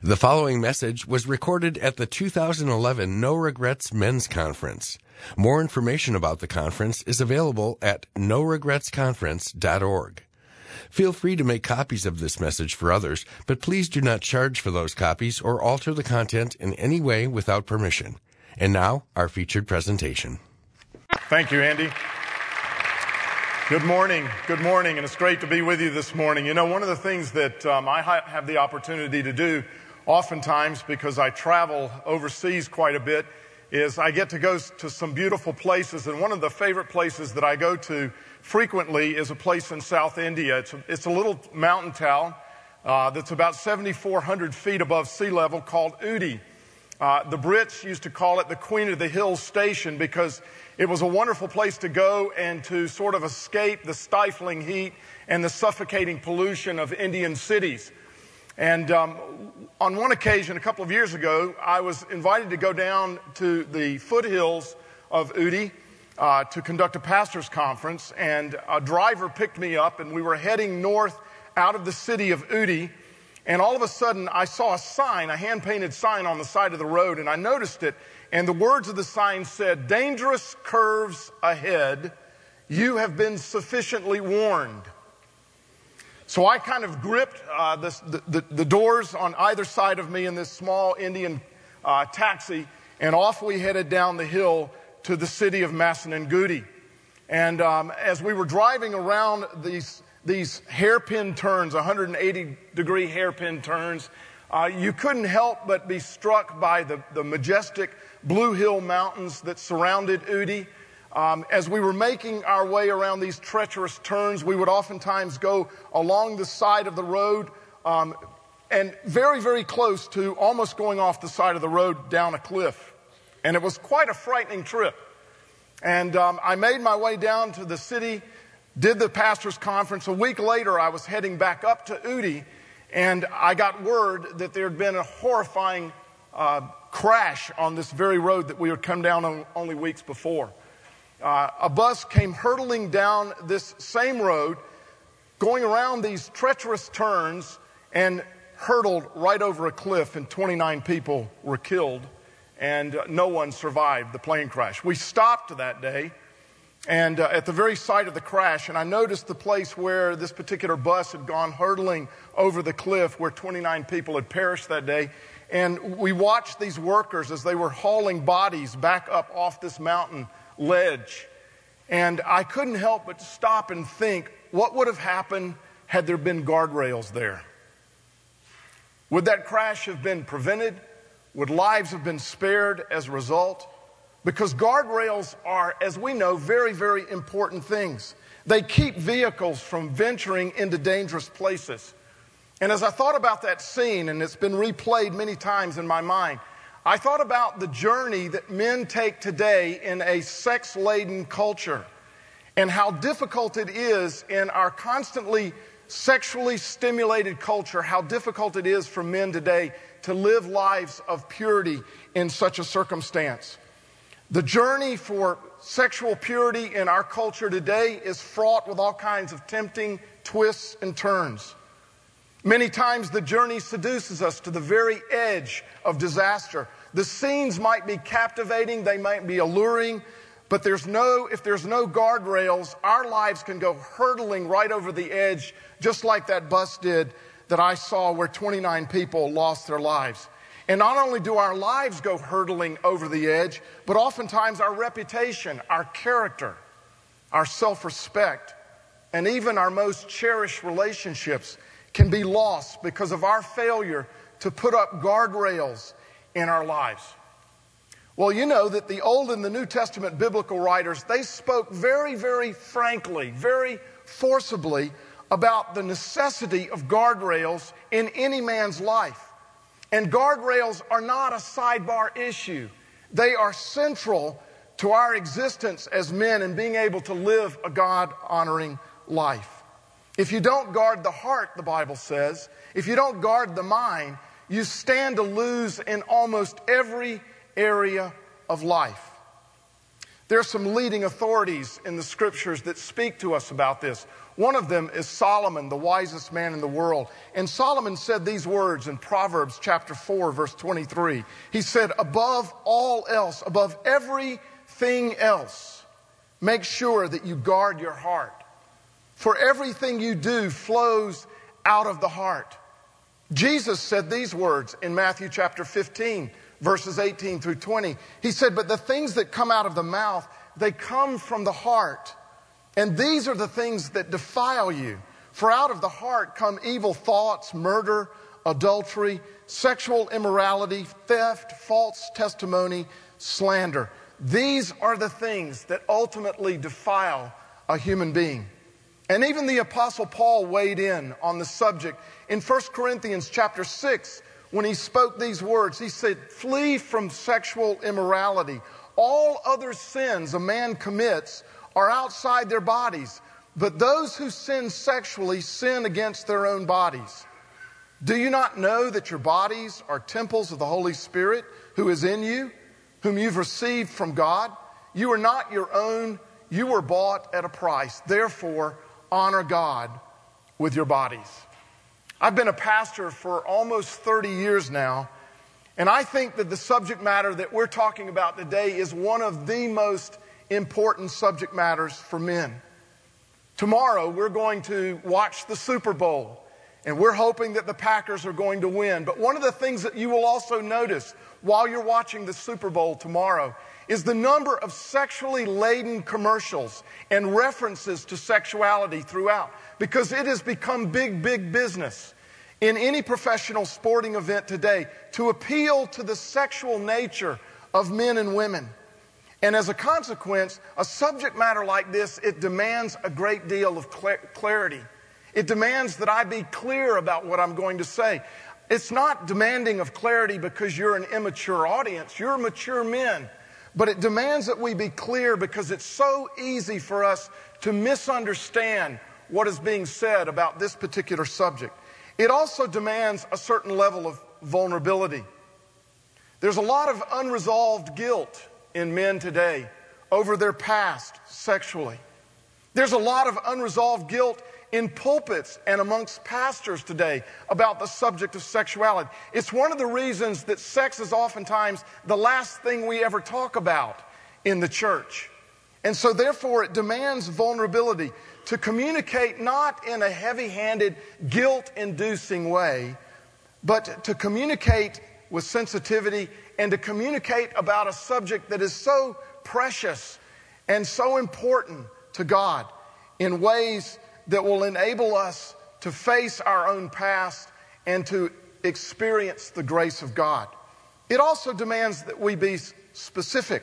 The following message was recorded at the 2011 No Regrets Men's Conference. More information about the conference is available at noregretsconference.org. Feel free to make copies of this message for others, but please do not charge for those copies or alter the content in any way without permission. And now, our featured presentation. Thank you, Andy. Good morning, and it's great to be with you this morning. You know, one of the things that I have the opportunity to do oftentimes, because I travel overseas quite a bit, is I get to go to some beautiful places, and one of the favorite places that I go to frequently is a place in South India. It's a little mountain town that's about 7,400 feet above sea level called Ooty. The Brits used to call it the Queen of the Hills Station because it was a wonderful place to go and to sort of escape the stifling heat and the suffocating pollution of Indian cities. And on one occasion, a couple of years ago, I was invited to go down to the foothills of Ooty to conduct a pastor's conference, and a driver picked me up, and we were heading north out of the city of Ooty, and all of a sudden I saw a sign, a hand-painted sign on the side of the road, and I noticed it, and the words of the sign said, "Dangerous curves ahead, you have been sufficiently warned." So I kind of gripped the doors on either side of me in this small Indian taxi, and off we headed down the hill to the city of Massanuggatti. And as we were driving around these hairpin turns, 180-degree hairpin turns, you couldn't help but be struck by the majestic Blue Hill Mountains that surrounded Ooty. As we were making our way around these treacherous turns, we would oftentimes go along the side of the road and very, very close to almost going off the side of the road down a cliff. And it was quite a frightening trip. And I made my way down to the city, did the pastor's conference. A week later, I was heading back up to Ooty, and I got word that there had been a horrifying crash on this very road that we had come down on only weeks before. A bus came hurtling down this same road, going around these treacherous turns, and hurtled right over a cliff, and 29 people were killed, and no one survived the plane crash. We stopped that day, and at the very site of the crash, and I noticed the place where this particular bus had gone hurtling over the cliff, where 29 people had perished that day, and we watched these workers as they were hauling bodies back up off this mountain ledge. And I couldn't help but stop and think, what would have happened had there been guardrails there? Would that crash have been prevented? Would lives have been spared as a result? Because guardrails are, as we know, very, very important things. They keep vehicles from venturing into dangerous places. And as I thought about that scene, and it's been replayed many times in my mind, I thought about the journey that men take today in a sex-laden culture and how difficult it is in our constantly sexually stimulated culture, how difficult it is for men today to live lives of purity in such a circumstance. The journey for sexual purity in our culture today is fraught with all kinds of tempting twists and turns. Many times the journey seduces us to the very edge of disaster. The scenes might be captivating, they might be alluring, but if there's no guardrails, our lives can go hurtling right over the edge, just like that bus did that I saw where 29 people lost their lives. And not only do our lives go hurtling over the edge, but oftentimes our reputation, our character, our self-respect, and even our most cherished relationships can be lost because of our failure to put up guardrails in our lives. Well, you know that the Old and the New Testament biblical writers, they spoke very, very frankly, very forcibly about the necessity of guardrails in any man's life. And guardrails are not a sidebar issue. They are central to our existence as men and being able to live a God-honoring life. If you don't guard the heart, the Bible says, if you don't guard the mind, you stand to lose in almost every area of life. There are some leading authorities in the scriptures that speak to us about this. One of them is Solomon, the wisest man in the world. And Solomon said these words in Proverbs chapter 4, verse 23. He said, above all else, above everything else, make sure that you guard your heart. For everything you do flows out of the heart. Jesus said these words in Matthew chapter 15, verses 18 through 20. He said, but the things that come out of the mouth, they come from the heart. And these are the things that defile you. For out of the heart come evil thoughts, murder, adultery, sexual immorality, theft, false testimony, slander. These are the things that ultimately defile a human being. And even the Apostle Paul weighed in on the subject. In 1 Corinthians chapter 6, when he spoke these words, he said, flee from sexual immorality. All other sins a man commits are outside their bodies, but those who sin sexually sin against their own bodies. Do you not know that your bodies are temples of the Holy Spirit who is in you, whom you've received from God? You are not your own, you were bought at a price. Therefore, honor God with your bodies. I've been a pastor for almost 30 years now, and I think that the subject matter that we're talking about today is one of the most important subject matters for men. Tomorrow, we're going to watch the Super Bowl, and we're hoping that the Packers are going to win. But one of the things that you will also notice while you're watching the Super Bowl tomorrow is the number of sexually laden commercials and references to sexuality throughout, because it has become big business in any professional sporting event today to appeal to the sexual nature of men and women. And as a consequence, a subject matter like this, it demands a great deal of clarity. It demands that I be clear about what I'm going to say. It's not demanding of clarity because you're an immature audience. You're mature men. But it demands that we be clear because it's so easy for us to misunderstand what is being said about this particular subject. It also demands a certain level of vulnerability. There's a lot of unresolved guilt in men today over their past sexually. There's a lot of unresolved guilt in pulpits and amongst pastors today about the subject of sexuality. It's one of the reasons that sex is oftentimes the last thing we ever talk about in the church. And so therefore it demands vulnerability to communicate not in a heavy-handed, guilt-inducing way, but to communicate with sensitivity and to communicate about a subject that is so precious and so important to God in ways that will enable us to face our own past and to experience the grace of God. It also demands that we be specific.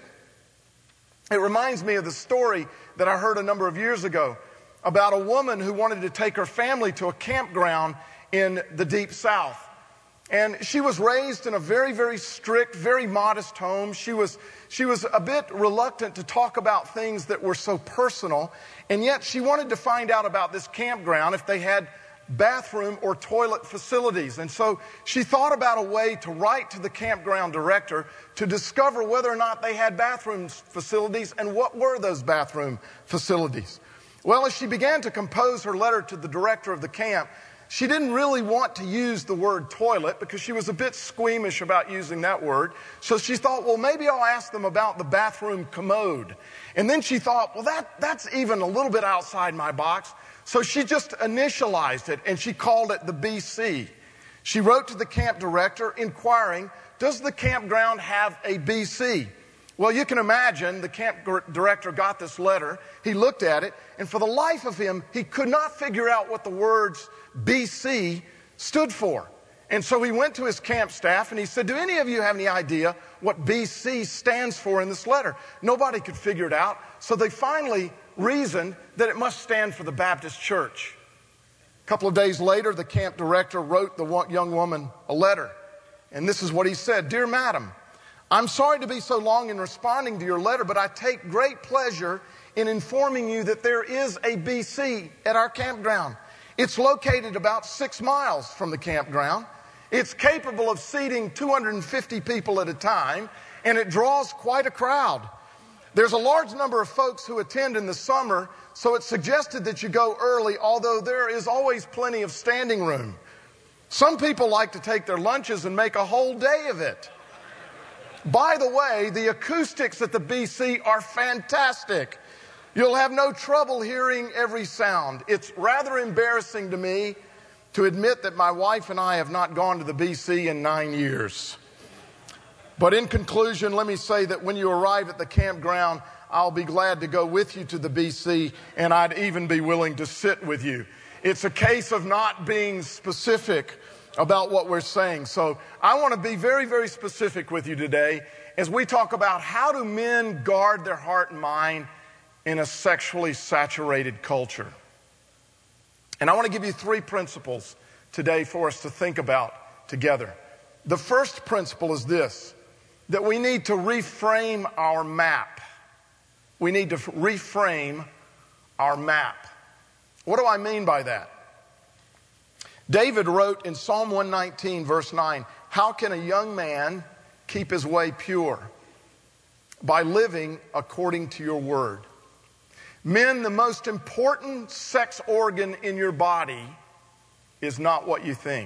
It reminds me of the story that I heard a number of years ago about a woman who wanted to take her family to a campground in the Deep South. And she was raised in a very strict, very modest home. She was a bit reluctant to talk about things that were so personal, and yet she wanted to find out about this campground if they had bathroom or toilet facilities. And so she thought about a way to write to the campground director to discover whether or not they had bathroom facilities and what were those bathroom facilities. Well, as she began to compose her letter to the director of the camp, she didn't really want to use the word toilet because she was a bit squeamish about using that word. So she thought, well, maybe I'll ask them about the bathroom commode. And then she thought, well, that's even a little bit outside my box. So she just initialized it and she called it the BC. She wrote to the camp director inquiring, does the campground have a BC? Well, you can imagine the camp director got this letter. He looked at it, and for the life of him, he could not figure out what the words BC stood for. And so he went to his camp staff and he said, do any of you have any idea what BC stands for in this letter? Nobody could figure it out. So they finally reasoned that it must stand for the Baptist Church. A couple of days later, the camp director wrote the young woman a letter. And this is what he said. Dear Madam, I'm sorry to be so long in responding to your letter, but I take great pleasure in informing you that there is a BC at our campground. It's located about 6 miles from the campground. It's capable of seating 250 people at a time, and it draws quite a crowd. There's a large number of folks who attend in the summer, so it's suggested that you go early, although there is always plenty of standing room. Some people like to take their lunches and make a whole day of it. By the way, the acoustics at the BC are fantastic. You'll have no trouble hearing every sound. It's rather embarrassing to me to admit that my wife and I have not gone to the BC in 9 years. But in conclusion, let me say that when you arrive at the campground, I'll be glad to go with you to the BC, and I'd even be willing to sit with you. It's a case of not being specific about what we're saying. So I want to be very, very specific with you today as we talk about how do men guard their heart and mind in a sexually saturated culture. And I want to give you 3 principles today for us to think about together. The first principle is this, that we need to reframe our map. We need to reframe our map. What do I mean by that? David wrote in Psalm 119, verse 9, "How can a young man keep his way pure? By living according to your word." Men, the most important sex organ in your body is not what you think.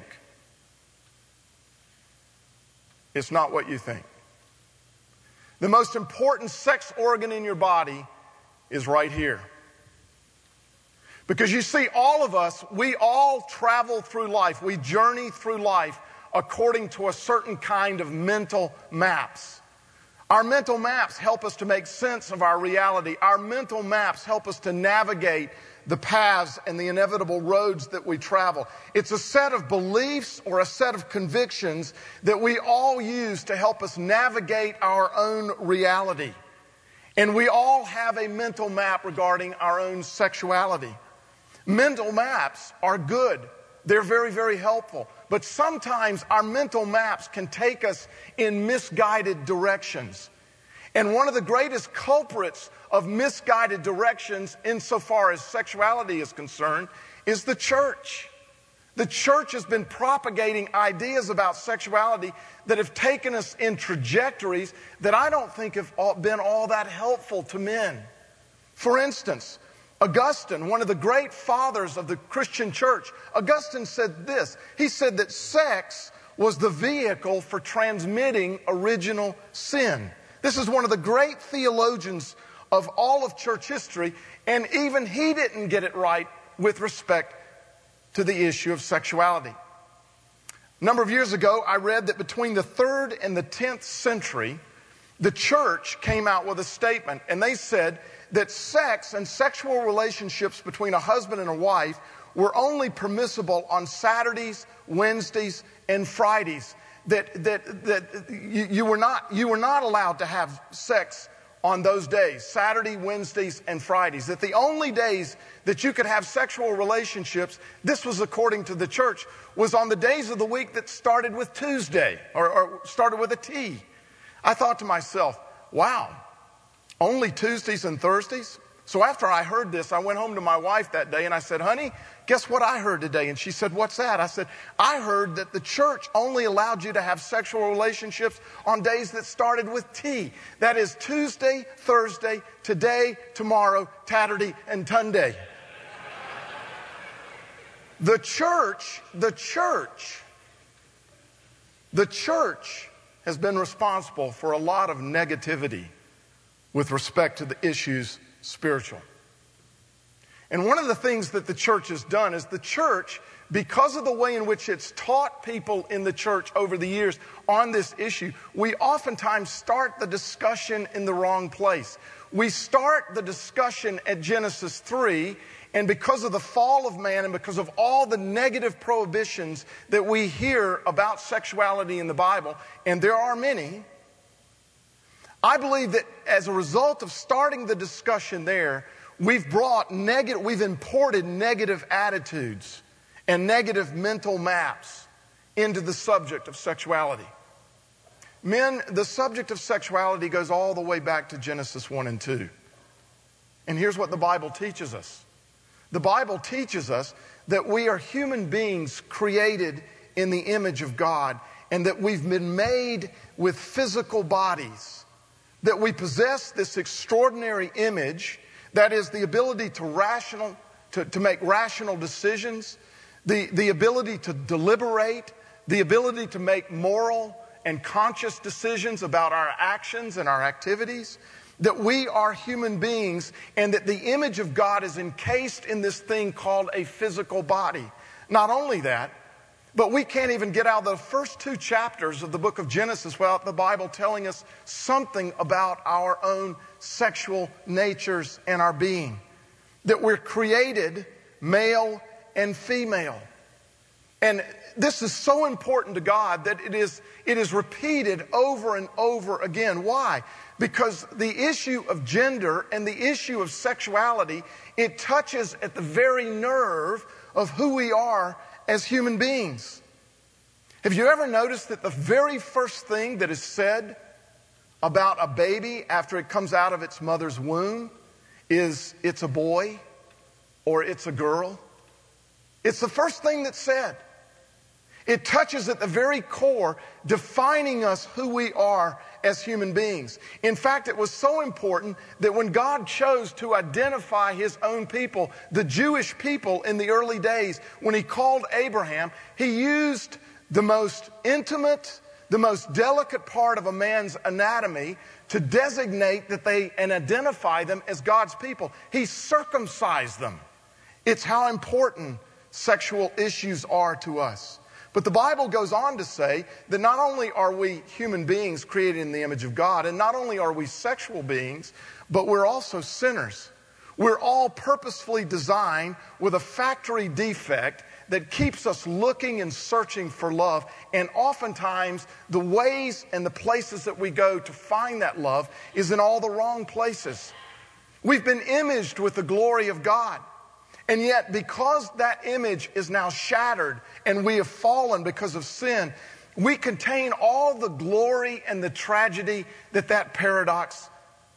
It's not what you think. The most important sex organ in your body is right here. Because you see, all of us, we all travel through life. We journey through life according to a certain kind of mental maps. Our mental maps help us to make sense of our reality. Our mental maps help us to navigate the paths and the inevitable roads that we travel. It's a set of beliefs or a set of convictions that we all use to help us navigate our own reality. And we all have a mental map regarding our own sexuality. Mental maps are good. They're very, very helpful. But sometimes our mental maps can take us in misguided directions. And one of the greatest culprits of misguided directions insofar as sexuality is concerned is the church. The church has been propagating ideas about sexuality that have taken us in trajectories that I don't think have been all that helpful to men. For instance, Augustine, one of the great fathers of the Christian church, Augustine said this. He said that sex was the vehicle for transmitting original sin. This is one of the great theologians of all of church history, and even he didn't get it right with respect to the issue of sexuality. A number of years ago, I read that between the 3rd and the 10th century, the church came out with a statement, and they said that sex and sexual relationships between a husband and a wife were only permissible on Saturdays, Wednesdays, and Fridays. You were not allowed to have sex on those days, Saturday, Wednesdays, and Fridays. That the only days that you could have sexual relationships, this was according to the church, was on the days of the week that started with Tuesday or started with a T. I thought to myself, wow, only Tuesdays and Thursdays? So after I heard this, I went home to my wife that day and I said, "Honey, guess what I heard today?" And she said, "What's that?" I said, "I heard that the church only allowed you to have sexual relationships on days that started with T. That is Tuesday, Thursday, today, tomorrow, Tatterday, and Tunday." The church has been responsible for a lot of negativity with respect to the issues spiritual. And one of the things that the church has done is the church, because of the way in which it's taught people in the church over the years on this issue, we oftentimes start the discussion in the wrong place. We start the discussion at Genesis 3, and because of the fall of man and because of all the negative prohibitions that we hear about sexuality in the Bible, and there are many, I believe that as a result of starting the discussion there, we've imported negative attitudes and negative mental maps into the subject of sexuality. Men, the subject of sexuality goes all the way back to Genesis 1 and 2. And here's what the Bible teaches us. The Bible teaches us that we are human beings created in the image of God, and that we've been made with physical bodies. that we possess this extraordinary image that is the ability to make rational decisions, the ability to deliberate, the ability to make moral and conscious decisions about our actions and our activities, that we are human beings and that the image of God is encased in this thing called a physical body. Not only that, but we can't even get out of the first 2 chapters of the book of Genesis without the Bible telling us something about our own sexual natures and our being. That we're created male and female. And this is so important to God that it is repeated over and over again. Why? Because the issue of gender and the issue of sexuality, it touches at the very nerve of who we are as human beings. Have you ever noticed that the very first thing that is said about a baby after it comes out of its mother's womb is it's a boy or it's a girl? It's the first thing that's said. It touches at the very core, defining us who we are as human beings. In fact, it was so important that when God chose to identify His own people, the Jewish people in the early days, when He called Abraham, He used the most intimate, the most delicate part of a man's anatomy to designate that and identify them as God's people. He circumcised them. It's how important sexual issues are to us. But the Bible goes on to say that not only are we human beings created in the image of God, and not only are we sexual beings, but we're also sinners. We're all purposefully designed with a factory defect that keeps us looking and searching for love. And oftentimes, the ways and the places that we go to find that love is in all the wrong places. We've been imaged with the glory of God. And yet, because that image is now shattered and we have fallen because of sin, we contain all the glory and the tragedy that paradox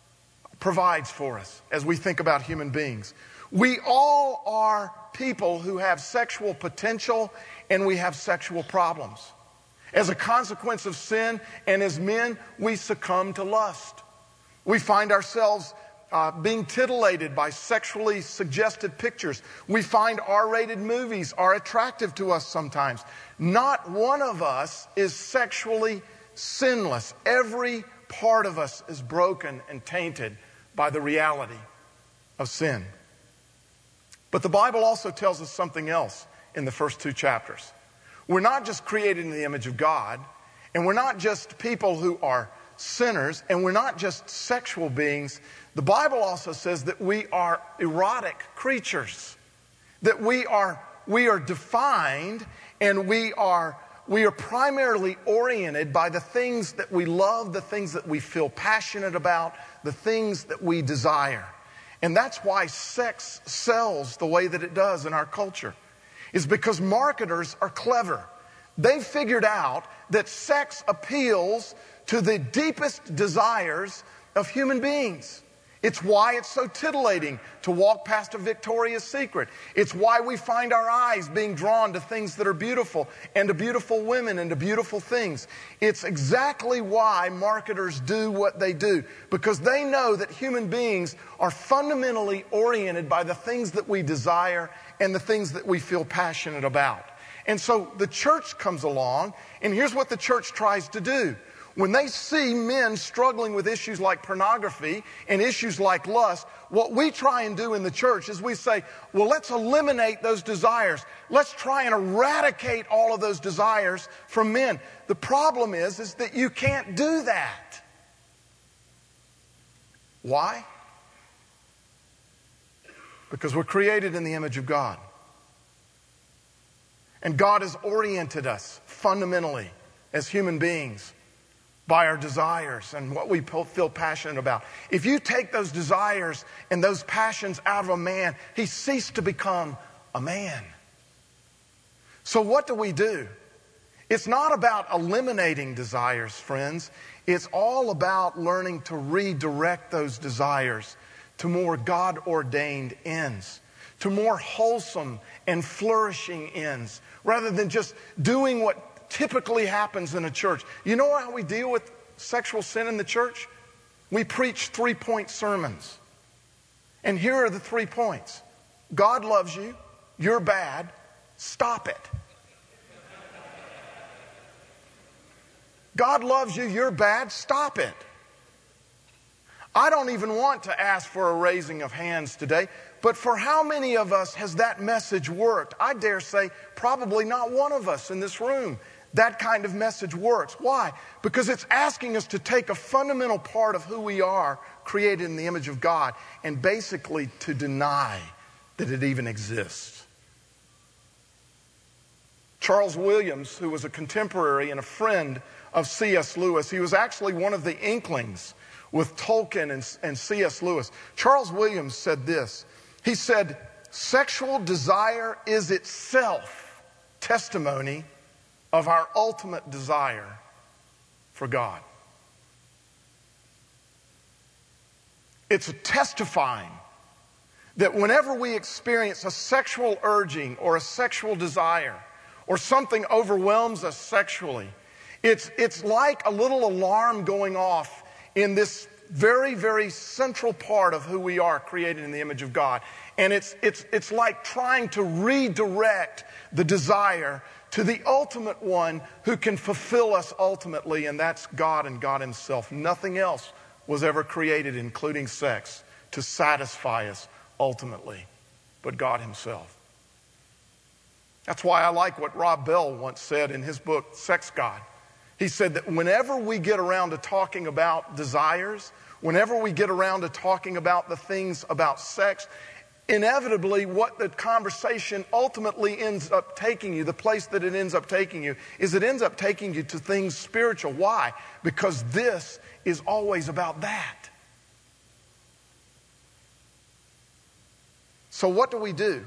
provides for us as we think about human beings. We all are people who have sexual potential and we have sexual problems. As a consequence of sin, and as men, we succumb to lust. We find ourselves being titillated by sexually suggested pictures. We find R-rated movies are attractive to us sometimes. Not one of us is sexually sinless. Every part of us is broken and tainted by the reality of sin. But the Bible also tells us something else in the first 2 chapters. We're not just created in the image of God, and we're not just people who are sinners, and we're not just sexual beings. The Bible also says that we are erotic creatures, that we are defined, and we are primarily oriented by the things that we love, the things that we feel passionate about, the things that we desire. And that's why sex sells the way that it does in our culture, is because marketers are clever. They figured out that sex appeals to the deepest desires of human beings. It's why it's so titillating to walk past a Victoria's Secret. It's why we find our eyes being drawn to things that are beautiful and to beautiful women and to beautiful things. It's exactly why marketers do what they do, because they know that human beings are fundamentally oriented by the things that we desire and the things that we feel passionate about. And so the church comes along, and here's what the church tries to do. When they see men struggling with issues like pornography and issues like lust, what we try and do in the church is we say, well, let's eliminate those desires. Let's try and eradicate all of those desires from men. The problem is that you can't do that. Why? Because we're created in the image of God. And God has oriented us fundamentally as human beings by our desires and what we feel passionate about. If you take those desires and those passions out of a man, he ceased to become a man. So what do? It's not about eliminating desires, friends. It's all about learning to redirect those desires to more God-ordained ends, to more wholesome and flourishing ends, rather than just doing what typically happens in a church. You know how we deal with sexual sin in the church? We preach 3-point sermons. And here are the 3 points. God loves you. You're bad. Stop it. God loves you. You're bad. Stop it. I don't even want to ask for a raising of hands today, but for how many of us has that message worked? I dare say probably not one of us in this room. That kind of message works. Why? Because it's asking us to take a fundamental part of who we are, created in the image of God, and basically to deny that it even exists. Charles Williams, who was a contemporary and a friend of C.S. Lewis, he was actually one of the inklings with Tolkien and C.S. Lewis. Charles Williams said this. He said, "Sexual desire is itself testimony of our ultimate desire for God." It's testifying that whenever we experience a sexual urging or a sexual desire or something overwhelms us sexually, it's like a little alarm going off in this very, very central part of who we are, created in the image of God. And it's like trying to redirect the desire to the ultimate one who can fulfill us ultimately, and that's God and God Himself. Nothing else was ever created, including sex, to satisfy us ultimately, but God Himself. That's why I like what Rob Bell once said in his book, Sex God. He said that whenever we get around to talking about desires, whenever we get around to talking about the things about sex, inevitably what the conversation ultimately ends up taking you, the place that it ends up taking you, is it ends up taking you to things spiritual. Why? Because this is always about that. So what do we do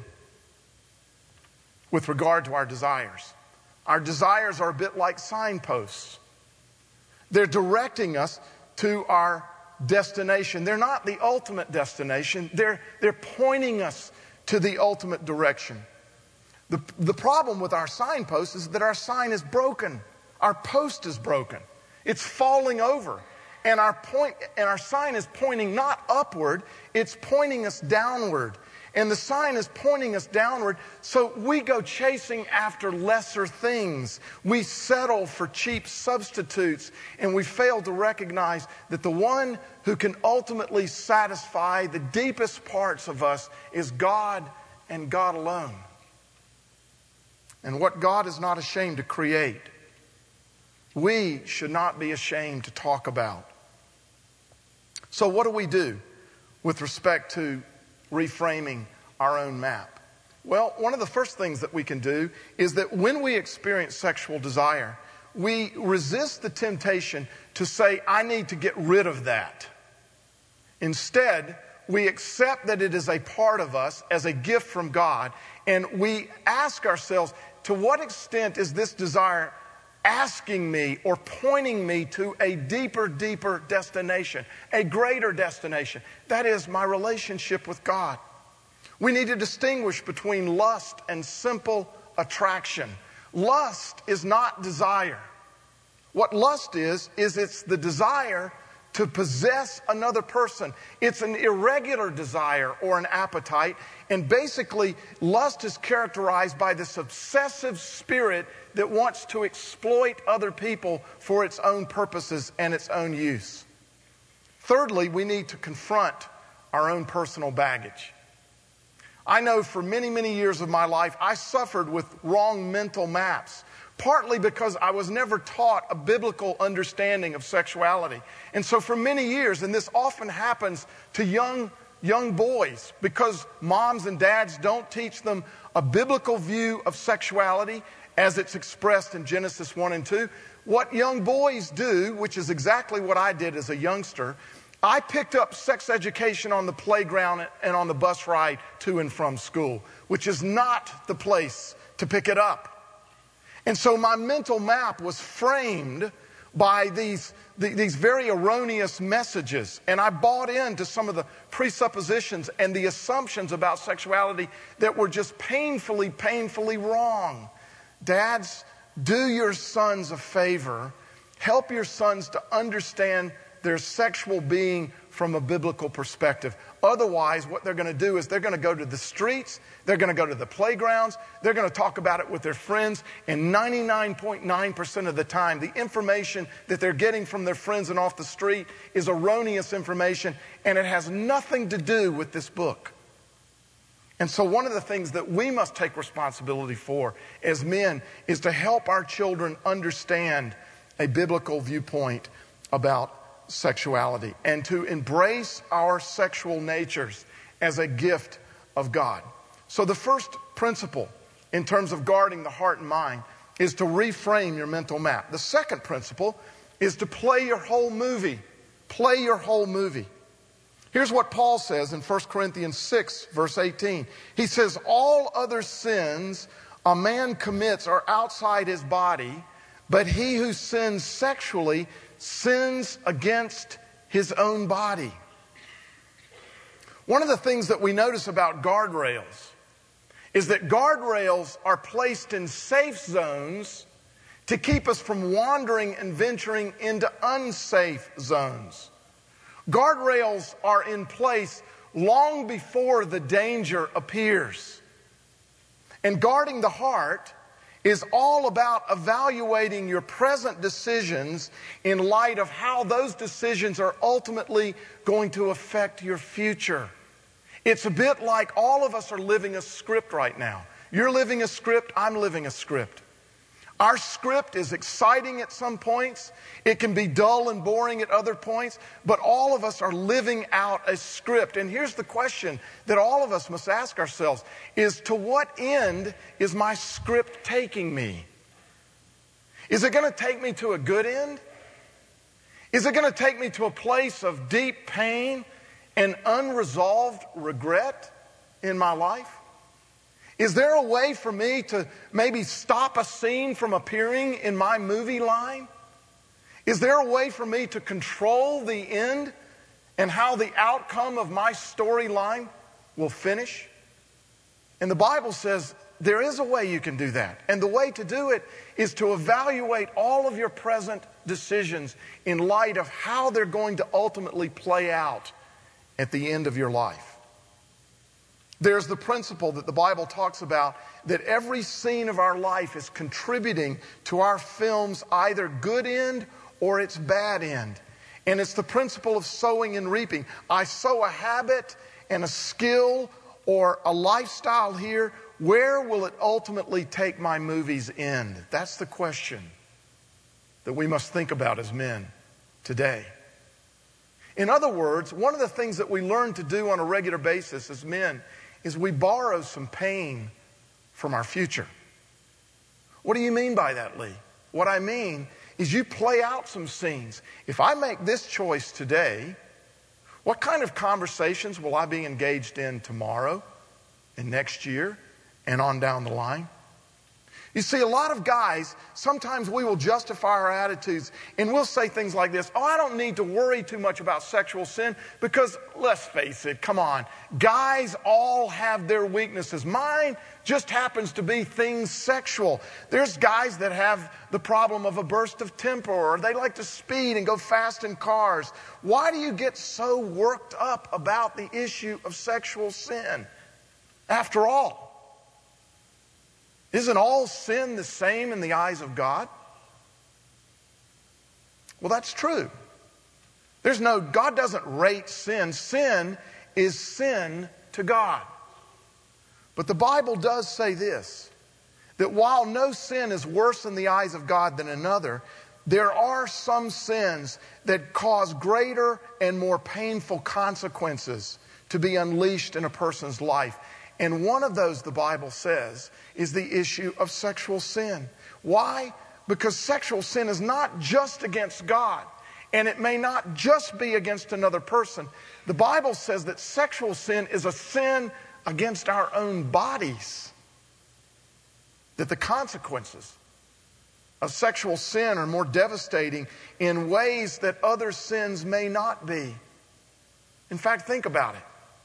with regard to our desires? Our desires are a bit like signposts. They're directing us to our destination. They're not the ultimate destination. They're pointing us to the ultimate direction. The problem with our signpost is that our sign is broken. Our post is broken. It's falling over. And our sign is pointing not upward, it's pointing us downward. And the sign is pointing us downward, so we go chasing after lesser things. We settle for cheap substitutes, and we fail to recognize that the one who can ultimately satisfy the deepest parts of us is God and God alone. And what God is not ashamed to create, we should not be ashamed to talk about. So what do we do with respect to reframing our own map? Well, one of the first things that we can do is that when we experience sexual desire, we resist the temptation to say, I need to get rid of that. Instead, we accept that it is a part of us as a gift from God, and we ask ourselves, to what extent is this desire asking me or pointing me to a deeper destination, a greater destination? That is my relationship with God. We need to distinguish between lust and simple attraction. Lust is not desire. What lust is it's the desire to possess another person. It's an irregular desire or an appetite. And basically, lust is characterized by this obsessive spirit that wants to exploit other people for its own purposes and its own use. Thirdly, we need to confront our own personal baggage. I know for many, many years of my life, I suffered with wrong mental maps. Partly because I was never taught a biblical understanding of sexuality. And so for many years, and this often happens to young boys, because moms and dads don't teach them a biblical view of sexuality as it's expressed in Genesis 1 and 2. What young boys do, which is exactly what I did as a youngster, I picked up sex education on the playground and on the bus ride to and from school, which is not the place to pick it up. And so my mental map was framed by these very erroneous messages. And I bought into some of the presuppositions and the assumptions about sexuality that were just painfully wrong. Dads, do your sons a favor. Help your sons to understand their sexual being from a biblical perspective. Otherwise, what they're going to do is they're going to go to the streets, they're going to go to the playgrounds, they're going to talk about it with their friends, and 99.9% of the time, the information that they're getting from their friends and off the street is erroneous information, and it has nothing to do with this book. And so one of the things that we must take responsibility for as men is to help our children understand a biblical viewpoint about sexuality and to embrace our sexual natures as a gift of God. So the first principle in terms of guarding the heart and mind is to reframe your mental map. The second principle is to play your whole movie. Play your whole movie. Here's what Paul says in 1 Corinthians 6, verse 18. He says, all other sins a man commits are outside his body, but he who sins sexually sins against his own body. One of the things that we notice about guardrails is that guardrails are placed in safe zones to keep us from wandering and venturing into unsafe zones. Guardrails are in place long before the danger appears. And guarding the heart is all about evaluating your present decisions in light of how those decisions are ultimately going to affect your future. It's a bit like all of us are living a script right now. You're living a script, I'm living a script. Our script is exciting at some points. It can be dull and boring at other points, but all of us are living out a script. And here's the question that all of us must ask ourselves is, to what end is my script taking me? Is it going to take me to a good end? Is it going to take me to a place of deep pain and unresolved regret in my life? Is there a way for me to maybe stop a scene from appearing in my movie line? Is there a way for me to control the end and how the outcome of my storyline will finish? And the Bible says there is a way you can do that. And the way to do it is to evaluate all of your present decisions in light of how they're going to ultimately play out at the end of your life. There's the principle that the Bible talks about that every scene of our life is contributing to our film's either good end or its bad end. And it's the principle of sowing and reaping. I sow a habit and a skill or a lifestyle here. Where will it ultimately take my movie's end? That's the question that we must think about as men today. In other words, one of the things that we learn to do on a regular basis as men is we borrow some pain from our future. What do you mean by that, Lee? What I mean is you play out some scenes. If I make this choice today, what kind of conversations will I be engaged in tomorrow and next year and on down the line? You see, a lot of guys, sometimes we will justify our attitudes and we'll say things like this, I don't need to worry too much about sexual sin because, let's face it, come on, guys all have their weaknesses. Mine just happens to be things sexual. There's guys that have the problem of a burst of temper, or they like to speed and go fast in cars. Why do you get so worked up about the issue of sexual sin? After all, isn't all sin the same in the eyes of God? Well, that's true. God doesn't rate sin. Sin is sin to God. But the Bible does say this, that while no sin is worse in the eyes of God than another, there are some sins that cause greater and more painful consequences to be unleashed in a person's life. And one of those, the Bible says, is the issue of sexual sin. Why? Because sexual sin is not just against God, and it may not just be against another person. The Bible says that sexual sin is a sin against our own bodies. That the consequences of sexual sin are more devastating in ways that other sins may not be. In fact, think about it.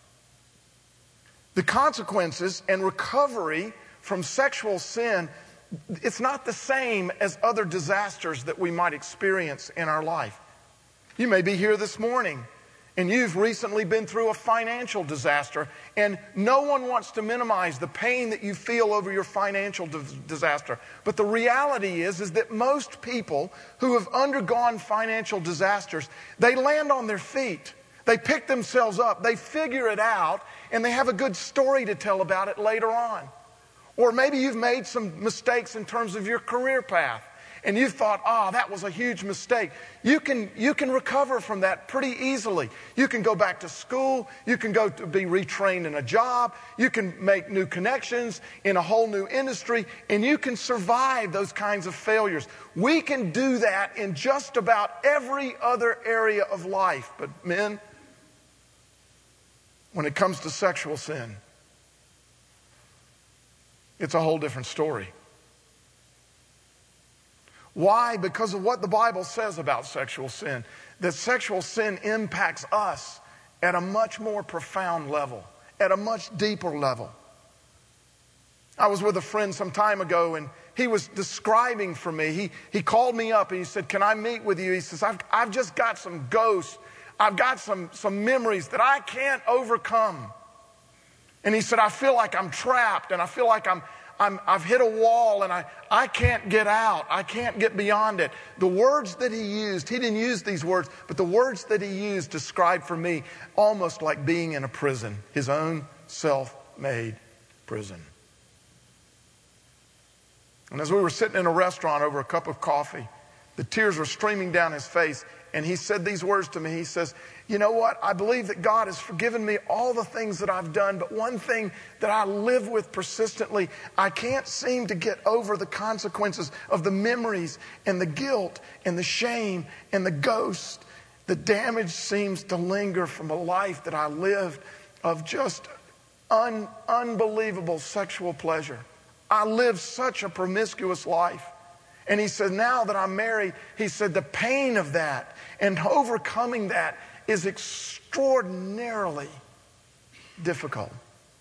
The consequences and recovery from sexual sin, it's not the same as other disasters that we might experience in our life. You may be here this morning and you've recently been through a financial disaster, and no one wants to minimize the pain that you feel over your financial disaster. But the reality is that most people who have undergone financial disasters, they land on their feet. They pick themselves up, they figure it out, and they have a good story to tell about it later on. Or maybe you've made some mistakes in terms of your career path, and you thought, that was a huge mistake. You can recover from that pretty easily. You can go back to school. You can go to be retrained in a job. You can make new connections in a whole new industry, and you can survive those kinds of failures. We can do that in just about every other area of life. But men, when it comes to sexual sin, it's a whole different story. Why? Because of what the Bible says about sexual sin. That sexual sin impacts us at a much more profound level, at a much deeper level. I was with a friend some time ago, and he was describing for me. He called me up and he said, "Can I meet with you?" He says, I've just got some ghosts. I've got some memories that I can't overcome. And he said, "I feel like I'm trapped, and I feel like I've hit a wall, and I can't get out. I can't get beyond it." The words that he used, he didn't use these words, but the words that he used described for me almost like being in a prison, his own self-made prison. And as we were sitting in a restaurant over a cup of coffee, the tears were streaming down his face, and he said these words to me. He says, "You know what? I believe that God has forgiven me all the things that I've done, but one thing that I live with persistently, I can't seem to get over the consequences of the memories and the guilt and the shame and the ghost. The damage seems to linger from a life that I lived of just unbelievable sexual pleasure. I lived such a promiscuous life." And he said, now that I'm married, he said, the pain of that and overcoming that is extraordinarily difficult.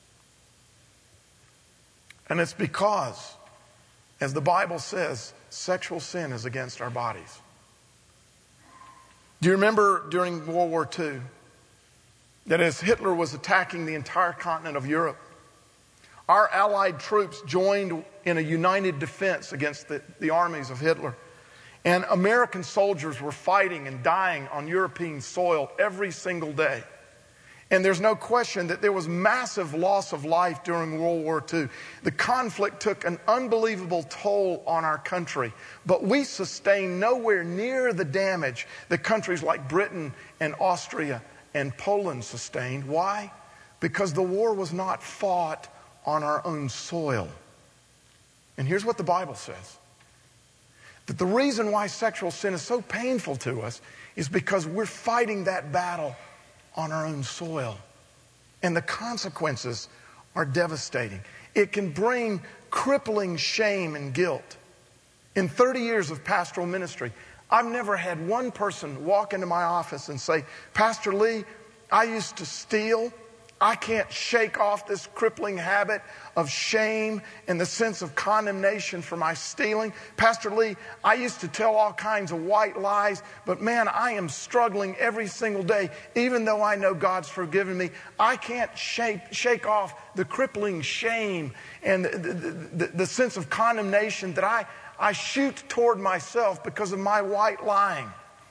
And it's because, as the Bible says, sexual sin is against our bodies. Do you remember during World War II that as Hitler was attacking the entire continent of Europe, our Allied troops joined in a united defense against the armies of Hitler. And American soldiers were fighting and dying on European soil every single day. And there's no question that there was massive loss of life during World War II. The conflict took an unbelievable toll on our country, but we sustained nowhere near the damage that countries like Britain and Austria and Poland sustained. Why? Because the war was not fought on our own soil. And here's what the Bible says. That the reason why sexual sin is so painful to us is because we're fighting that battle on our own soil. And the consequences are devastating. It can bring crippling shame and guilt. In 30 years of pastoral ministry, I've never had one person walk into my office and say, "Pastor Lee, I used to steal. I can't shake off this crippling habit of shame and the sense of condemnation for my stealing. Pastor Lee, I used to tell all kinds of white lies, but man, I am struggling every single day. Even though I know God's forgiven me, I can't shake off the crippling shame and the sense of condemnation that I shoot toward myself because of my white lying."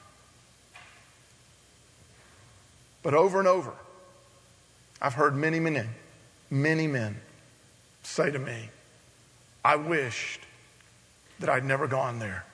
But over and over, I've heard many men say to me, "I wished that I'd never gone there.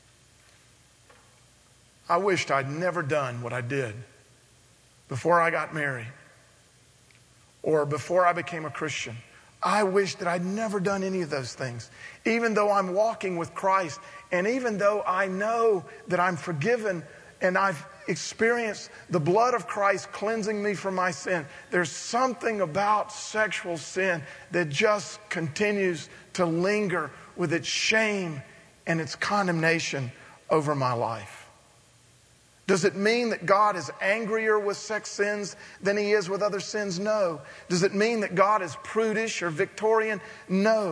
I wished I'd never done what I did before I got married or before I became a Christian. I wish that I'd never done any of those things. Even though I'm walking with Christ, and even though I know that I'm forgiven and I've experienced the blood of Christ cleansing me from my sin, there's something about sexual sin that just continues to linger with its shame and its condemnation over my life." Does it mean that God is angrier with sex sins than he is with other sins? No. Does it mean that God is prudish or Victorian? No.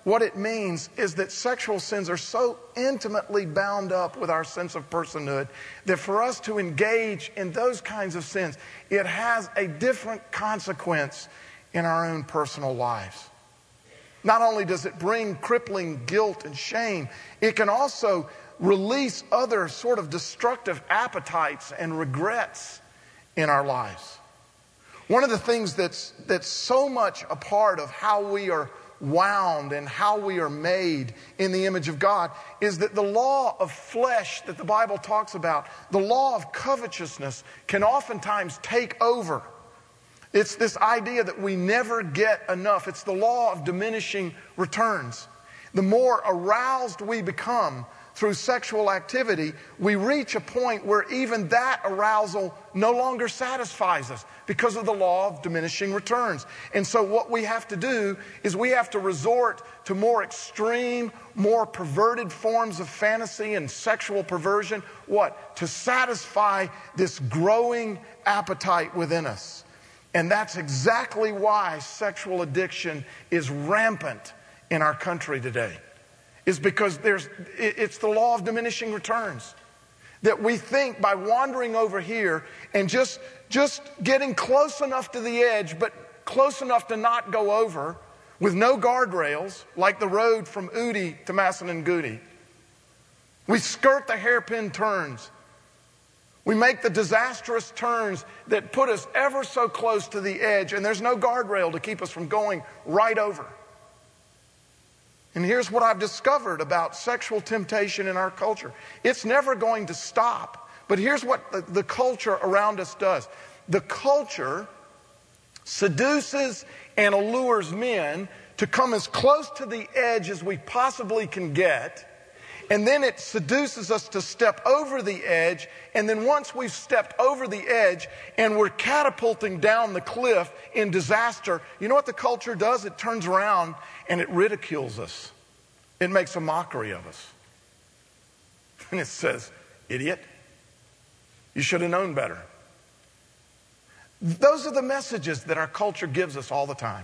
what it means is that sexual sins are so intimately bound up with our sense of personhood that for us to engage in those kinds of sins, it has a different consequence in our own personal lives. Not only does it bring crippling guilt and shame, it can also release other sort of destructive appetites and regrets in our lives. One of the things that's so much a part of how we are wound and how we are made in the image of God is that the law of flesh that the Bible talks about, the law of covetousness, can oftentimes take over. It's this idea that we never get enough. It's the law of diminishing returns. The more aroused we become through sexual activity, we reach a point where even that arousal no longer satisfies us because of the law of diminishing returns. And so what we have to do is we have to resort to more extreme, more perverted forms of fantasy and sexual perversion. What? To satisfy this growing appetite within us. And that's exactly why sexual addiction is rampant in our country today. Is because it's the law of diminishing returns. That we think by wandering over here and just getting close enough to the edge, but close enough to not go over, with no guardrails, like the road from Udi to Masanangudi. We skirt the hairpin turns. We make the disastrous turns that put us ever so close to the edge, and there's no guardrail to keep us from going right over. And here's what I've discovered about sexual temptation in our culture. It's never going to stop. But here's what the culture around us does. The culture seduces and allures men to come as close to the edge as we possibly can get. And then it seduces us to step over the edge. And then once we've stepped over the edge and we're catapulting down the cliff in disaster, you know what the culture does? It turns around and it ridicules us. It makes a mockery of us. And it says, idiot, you should have known better. Those are the messages that our culture gives us all the time.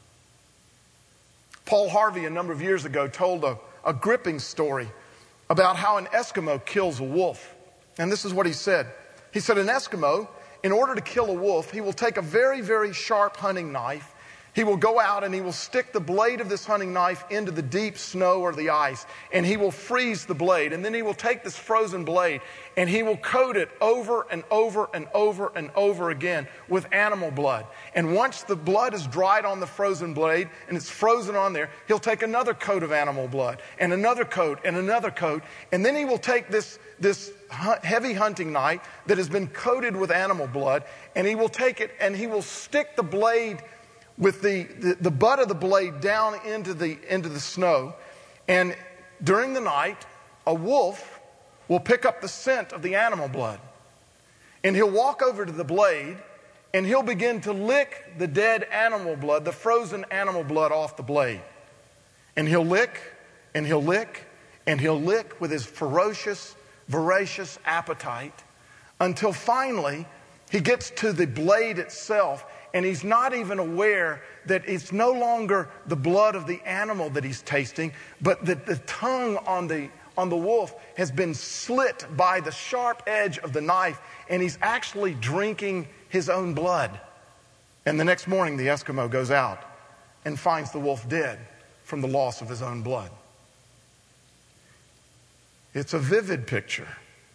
Paul Harvey, a number of years ago, told a gripping story about how an Eskimo kills a wolf. And this is what he said. He said, an Eskimo, in order to kill a wolf, he will take a very, very sharp hunting knife. He will go out and he will stick the blade of this hunting knife into the deep snow or the ice, and he will freeze the blade. And then he will take this frozen blade and he will coat it over and over and over and over again with animal blood. And once the blood is dried on the frozen blade and it's frozen on there, he'll take another coat of animal blood and another coat and another coat. And then he will take this heavy hunting knife that has been coated with animal blood, and he will take it and he will stick the blade with the butt of the blade down into the snow. And during the night, a wolf will pick up the scent of the animal blood. And he'll walk over to the blade and he'll begin to lick the dead animal blood, the frozen animal blood off the blade. And he'll lick and he'll lick and he'll lick with his ferocious, voracious appetite until finally he gets to the blade itself. And he's not even aware that it's no longer the blood of the animal that he's tasting, but that the tongue on the wolf has been slit by the sharp edge of the knife, and he's actually drinking his own blood. And the next morning, the Eskimo goes out and finds the wolf dead from the loss of his own blood. It's a vivid picture,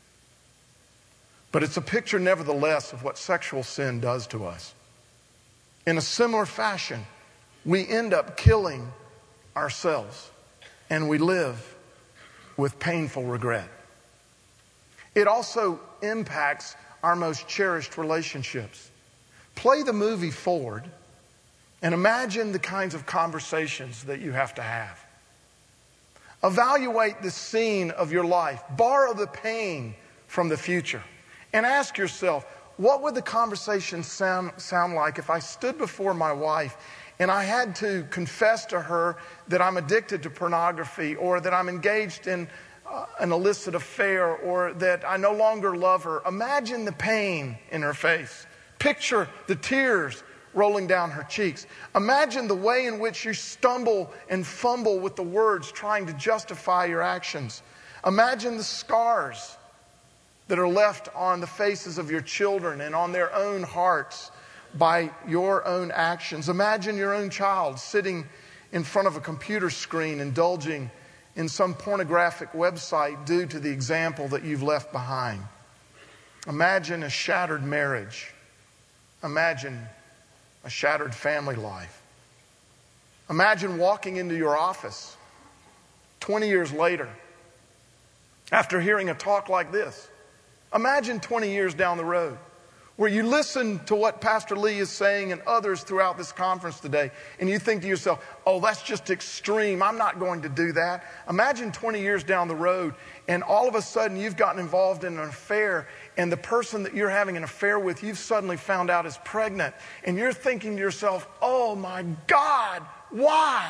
but it's a picture nevertheless of what sexual sin does to us. In a similar fashion, we end up killing ourselves, and we live with painful regret. It also impacts our most cherished relationships. Play the movie forward and imagine the kinds of conversations that you have to have. Evaluate the scene of your life. Borrow the pain from the future. And ask yourself, what would the conversation sound like if I stood before my wife and I had to confess to her that I'm addicted to pornography, or that I'm engaged in an illicit affair, or that I no longer love her? Imagine the pain in her face. Picture the tears rolling down her cheeks. Imagine the way in which you stumble and fumble with the words trying to justify your actions. Imagine the scars that are left on the faces of your children and on their own hearts by your own actions. Imagine your own child sitting in front of a computer screen indulging in some pornographic website due to the example that you've left behind. Imagine a shattered marriage. Imagine a shattered family life. Imagine walking into your office 20 years later after hearing a talk like this. Imagine 20 years down the road where you listen to what Pastor Lee is saying and others throughout this conference today, and you think to yourself, oh, that's just extreme. I'm not going to do that. Imagine 20 years down the road, and all of a sudden you've gotten involved in an affair, and the person that you're having an affair with, you've suddenly found out is pregnant, and you're thinking to yourself, oh my God, why?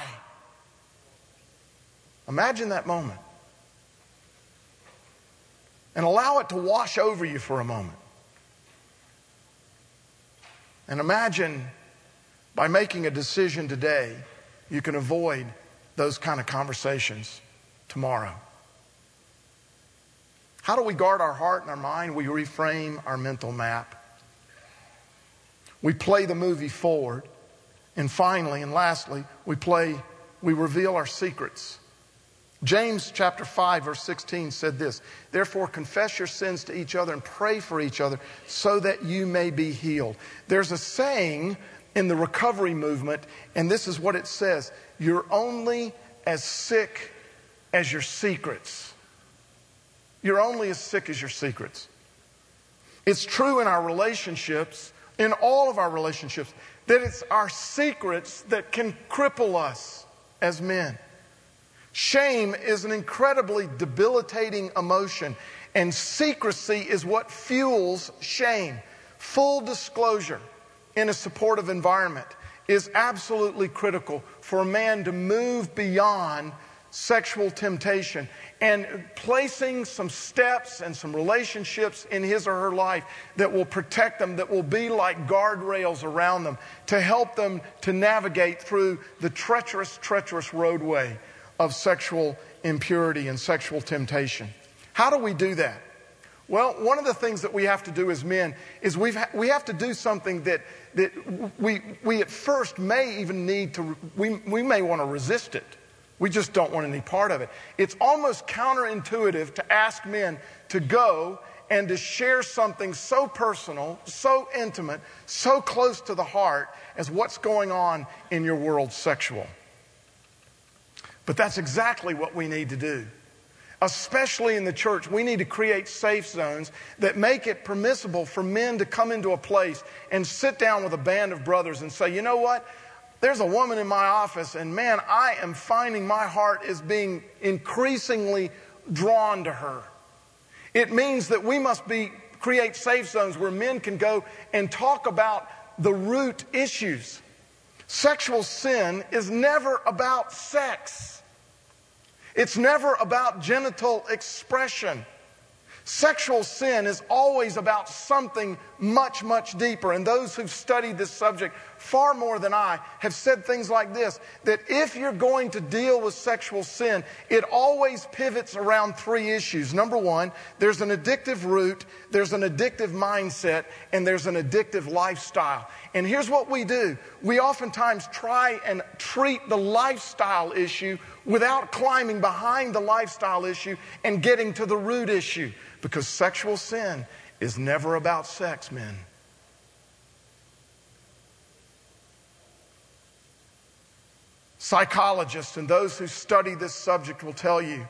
Imagine that moment. And allow it to wash over you for a moment. And imagine by making a decision today, you can avoid those kind of conversations tomorrow. How do we guard our heart and our mind? We reframe our mental map. We play the movie forward. And finally and lastly, we reveal our secrets. James chapter 5 verse 16 said this, therefore confess your sins to each other and pray for each other so that you may be healed. There's a saying in the recovery movement, and this is what it says, you're only as sick as your secrets. You're only as sick as your secrets. It's true in our relationships, in all of our relationships, that it's our secrets that can cripple us as men. Shame is an incredibly debilitating emotion, and secrecy is what fuels shame. Full disclosure in a supportive environment is absolutely critical for a man to move beyond sexual temptation and placing some steps and some relationships in his or her life that will protect them, that will be like guardrails around them to help them to navigate through the treacherous roadway of sexual impurity and sexual temptation. How do we do that? Well, one of the things that we have to do as men is we have to do something that we at first may even need to, we may want to resist it. We just don't want any part of it. It's almost counterintuitive to ask men to go and to share something so personal, so intimate, so close to the heart as what's going on in your world sexual. But that's exactly what we need to do. Especially in the church, we need to create safe zones that make it permissible for men to come into a place and sit down with a band of brothers and say, you know what? There's a woman in my office, and man, I am finding my heart is being increasingly drawn to her. It means that we must create safe zones where men can go and talk about the root issues. Sexual sin is never about sex. It's never about genital expression. Sexual sin is always about something much, much deeper. And those who've studied this subject far more than I have said things like this, that if you're going to deal with sexual sin, it always pivots around three issues. Number one, there's an addictive root, there's an addictive mindset, and there's an addictive lifestyle. And here's what we do. We oftentimes try and treat the lifestyle issue without climbing behind the lifestyle issue and getting to the root issue. Because sexual sin is never about sex, men. Psychologists and those who study this subject will tell you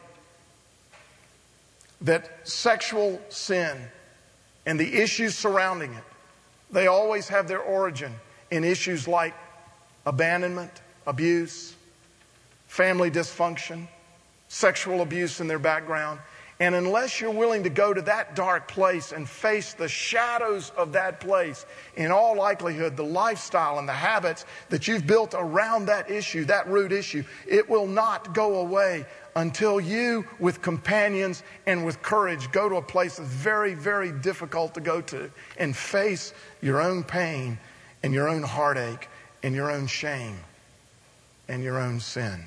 that sexual sin and the issues surrounding it, they always have their origin in issues like abandonment, abuse, family dysfunction, sexual abuse in their background. And unless you're willing to go to that dark place and face the shadows of that place, in all likelihood, the lifestyle and the habits that you've built around that issue, that root issue, it will not go away until you, with companions and with courage, go to a place that's very, very difficult to go to and face your own pain and your own heartache and your own shame and your own sin.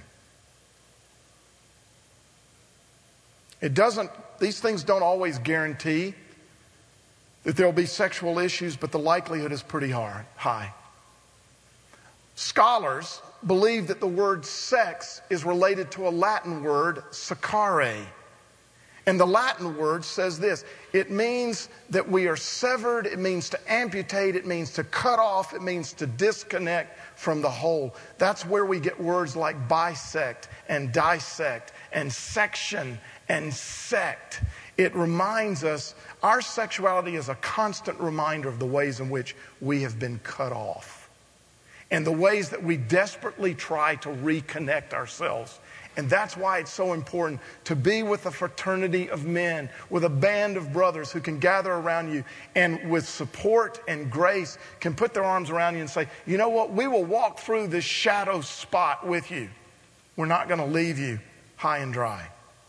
These things don't always guarantee that there'll be sexual issues, but the likelihood is pretty high. Scholars believe that the word sex is related to a Latin word, secare. And the Latin word says this: it means that we are severed, it means to amputate, it means to cut off, it means to disconnect from the whole. That's where we get words like bisect and dissect and section and sect. It reminds us our sexuality is a constant reminder of the ways in which we have been cut off and the ways that we desperately try to reconnect ourselves. And that's why it's so important to be with a fraternity of men, with a band of brothers who can gather around you and with support and grace can put their arms around you and say, you know what, we will walk through this shadow spot with you. We're not going to leave you high and dry.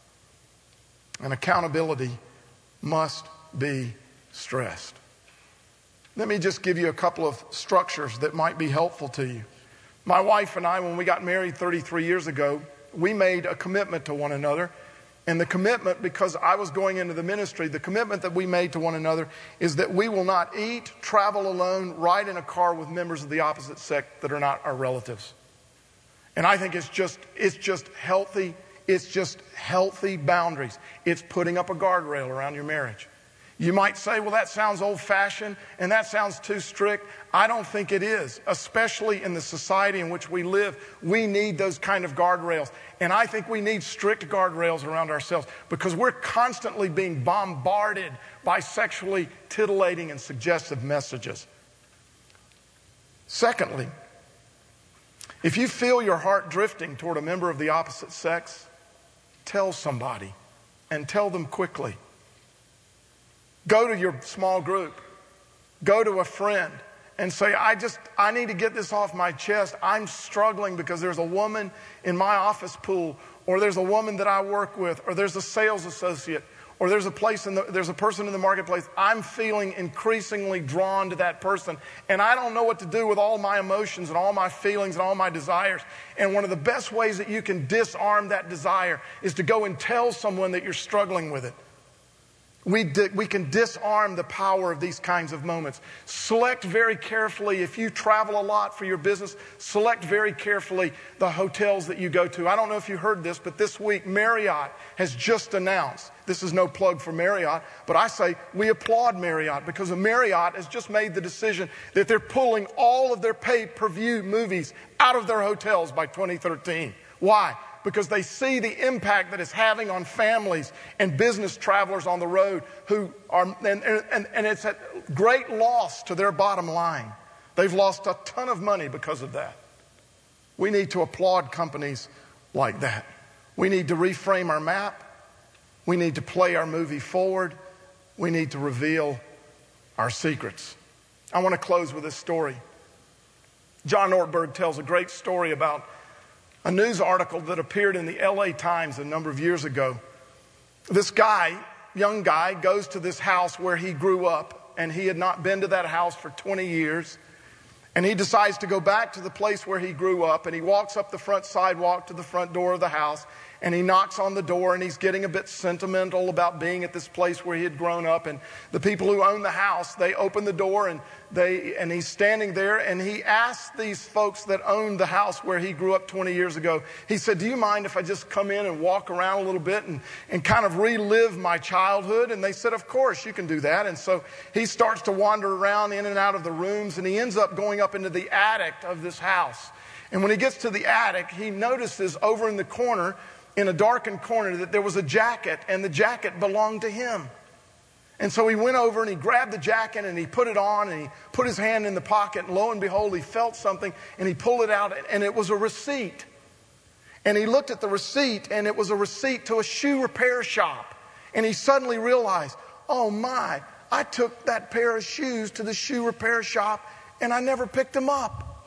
And accountability must be stressed. Let me just give you a couple of structures that might be helpful to you. My wife and I, when we got married 33 years ago, we made a commitment to one another. And the commitment, because I was going into the ministry, the commitment that we made to one another is that we will not eat, travel alone, ride in a car with members of the opposite sex that are not our relatives. And I think it's just healthy. It's just healthy boundaries. It's putting up a guardrail around your marriage. You might say, well, that sounds old-fashioned and that sounds too strict. I don't think it is, especially in the society in which we live. We need those kind of guardrails. And I think we need strict guardrails around ourselves because we're constantly being bombarded by sexually titillating and suggestive messages. Secondly, if you feel your heart drifting toward a member of the opposite sex, tell somebody and tell them quickly. Go to your small group. Go to a friend and say, I need to get this off my chest. I'm struggling because there's a woman in my office pool, or there's a woman that I work with, or there's a sales associate, or there's a person in the marketplace. I'm feeling increasingly drawn to that person, and I don't know what to do with all my emotions and all my feelings and all my desires. And one of the best ways that you can disarm that desire is to go and tell someone that you're struggling with it. We can disarm the power of these kinds of moments. Select very carefully, if you travel a lot for your business, select very carefully the hotels that you go to. I don't know if you heard this, but this week Marriott has just announced, this is no plug for Marriott, but I say we applaud Marriott because Marriott has just made the decision that they're pulling all of their pay-per-view movies out of their hotels by 2013. Why? Because they see the impact that it's having on families and business travelers on the road who are, and it's at great loss to their bottom line. They've lost a ton of money because of that. We need to applaud companies like that. We need to reframe our map. We need to play our movie forward. We need to reveal our secrets. I want to close with this story. John Ortberg tells a great story about a news article that appeared in the LA Times a number of years ago. This young guy, goes to this house where he grew up, and he had not been to that house for 20 years. And he decides to go back to the place where he grew up, and he walks up the front sidewalk to the front door of the house, and he knocks on the door, and he's getting a bit sentimental about being at this place where he had grown up. And the people who own the house, they open the door, and he's standing there, and he asks these folks that owned the house where he grew up 20 years ago, he said, do you mind if I just come in and walk around a little bit and kind of relive my childhood? And they said, of course, you can do that. And so he starts to wander around in and out of the rooms, and he ends up going up into the attic of this house. And when he gets to the attic, he notices over in the corner, in a darkened corner, that there was a jacket, and the jacket belonged to him. And so he went over and he grabbed the jacket and he put it on, and he put his hand in the pocket, and lo and behold, he felt something, and he pulled it out, and it was a receipt. And he looked at the receipt, and it was a receipt to a shoe repair shop. And he suddenly realized, oh my, I took that pair of shoes to the shoe repair shop and I never picked them up.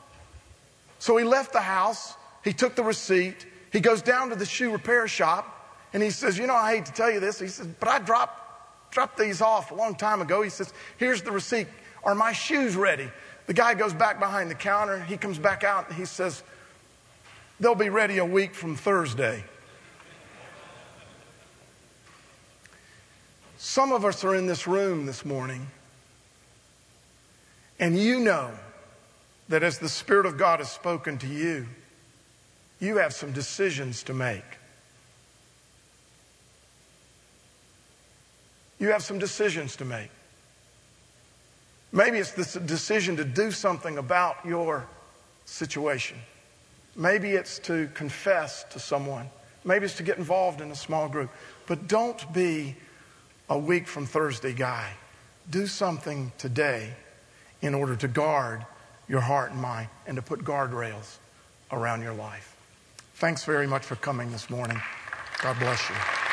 So he left the house, he took the receipt, he goes down to the shoe repair shop, and he says, you know, I hate to tell you this. He says, but I dropped these off a long time ago. He says, here's the receipt. Are my shoes ready? The guy goes back behind the counter. He comes back out and he says, they'll be ready a week from Thursday. Some of us are in this room this morning, and you know that as the Spirit of God has spoken to you, you have some decisions to make. You have some decisions to make. Maybe it's this decision to do something about your situation. Maybe it's to confess to someone. Maybe it's to get involved in a small group. But don't be a week from Thursday guy. Do something today in order to guard your heart and mind and to put guardrails around your life. Thanks very much for coming this morning. God bless you.